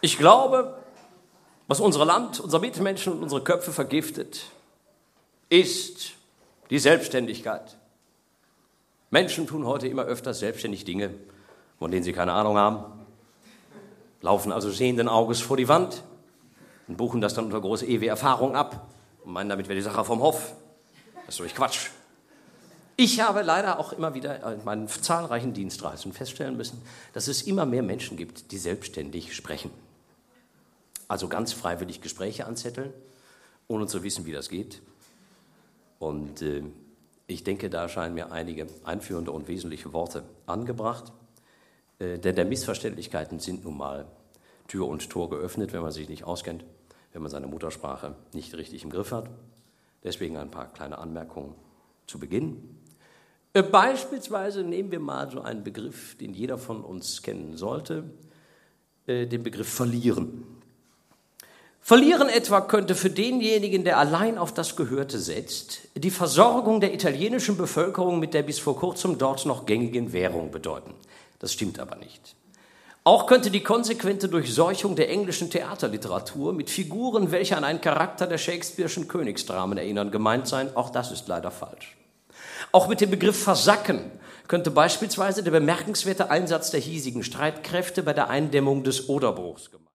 Ich glaube, was unser Land, unser Mitmenschen und unsere Köpfe vergiftet, ist die Selbstständigkeit. Menschen tun heute immer öfter selbstständig Dinge, von denen sie keine Ahnung haben, laufen also sehenden Auges vor die Wand und buchen das dann unter große EW-Erfahrung ab und meinen, damit wäre die Sache vom Hof. Das ist durch Quatsch. Ich habe leider auch immer wieder in meinen zahlreichen Dienstreisen feststellen müssen, dass es immer mehr Menschen gibt, die selbstständig sprechen. Also ganz freiwillig Gespräche anzetteln, ohne zu wissen, wie das geht. Und ich denke, da scheinen mir einige einführende und wesentliche Worte angebracht. Denn der Missverständlichkeiten sind nun mal Tür und Tor geöffnet, wenn man sich nicht auskennt, wenn man seine Muttersprache nicht richtig im Griff hat. Deswegen ein paar kleine Anmerkungen zu Beginn. Beispielsweise nehmen wir mal so einen Begriff, den jeder von uns kennen sollte, den Begriff verlieren. Verlieren etwa könnte für denjenigen, der allein auf das Gehörte setzt, die Versorgung der italienischen Bevölkerung mit der bis vor kurzem dort noch gängigen Währung bedeuten. Das stimmt aber nicht. Auch könnte die konsequente Durchseuchung der englischen Theaterliteratur mit Figuren, welche an einen Charakter der Shakespeare'schen Königsdramen erinnern, gemeint sein. Auch das ist leider falsch. Auch mit dem Begriff Versacken könnte beispielsweise der bemerkenswerte Einsatz der hiesigen Streitkräfte bei der Eindämmung des Oderbruchs gemeint sein.